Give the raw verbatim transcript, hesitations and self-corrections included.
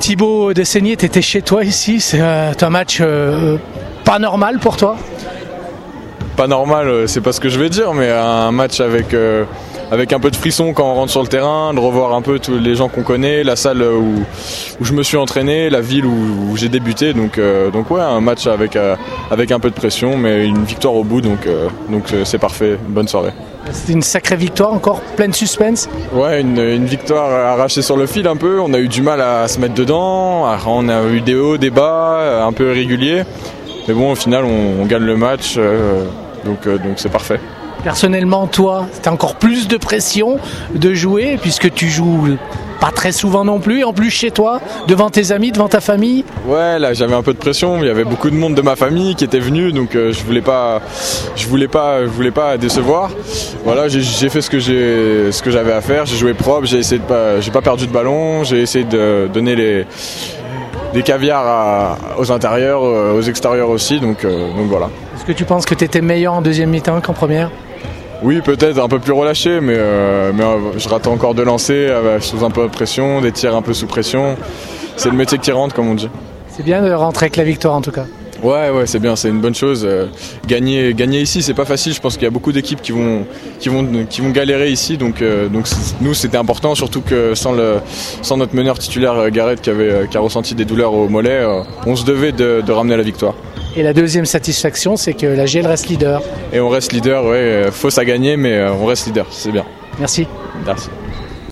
Thibaut Dessaigné, tu étais chez toi ici, c'est euh, un match euh, pas normal pour toi? Pas normal, c'est pas ce que je vais dire, mais un match avec, euh, avec un peu de frisson quand on rentre sur le terrain, de revoir un peu tous les gens qu'on connaît, la salle où, où je me suis entraîné, la ville où, où j'ai débuté. Donc, euh, donc ouais, un match avec, euh, avec un peu de pression, mais une victoire au bout, donc, euh, donc euh, c'est parfait. Bonne soirée. C'était une sacrée victoire, encore pleine de suspense. Ouais, une, une victoire arrachée sur le fil un peu. On a eu du mal à se mettre dedans. On a eu des hauts, des bas, un peu irréguliers. Mais bon, au final, on, on gagne le match. Euh, Donc euh, donc c'est parfait. Personnellement, toi, t'as encore plus de pression de jouer puisque tu joues pas très souvent non plus, en plus chez toi, devant tes amis, devant ta famille. Ouais, là j'avais un peu de pression, il y avait beaucoup de monde de ma famille qui était venu, donc euh, je voulais pas, je voulais pas, je voulais pas décevoir. Voilà, j'ai, j'ai fait ce que j'ai, ce que j'avais à faire. J'ai joué propre, j'ai essayé de pas, j'ai pas perdu de ballon, j'ai essayé de donner les des caviars à, aux intérieurs, aux extérieurs aussi, donc, euh, donc voilà. Est-ce que tu penses que tu étais meilleur en deuxième mi-temps qu'en première? Oui, peut-être un peu plus relâché, mais, euh, mais euh, je rate encore de lancer euh, sous un peu de pression, des tirs un peu sous pression. C'est le métier qui rentre, comme on dit. C'est bien de rentrer avec la victoire en tout cas. Ouais, ouais, c'est bien, c'est une bonne chose. Euh, gagner, gagner ici, c'est pas facile. Je pense qu'il y a beaucoup d'équipes qui vont, qui vont, qui vont galérer ici. Donc, euh, donc nous, c'était important, surtout que sans, le, sans notre meneur titulaire Gareth qui avait, qui a ressenti des douleurs au mollet, euh, on se devait de, de ramener la victoire. Et la deuxième satisfaction, c'est que la G L reste leader. Et on reste leader, ouais. Fausse à gagner, mais on reste leader. C'est bien. Merci. Merci.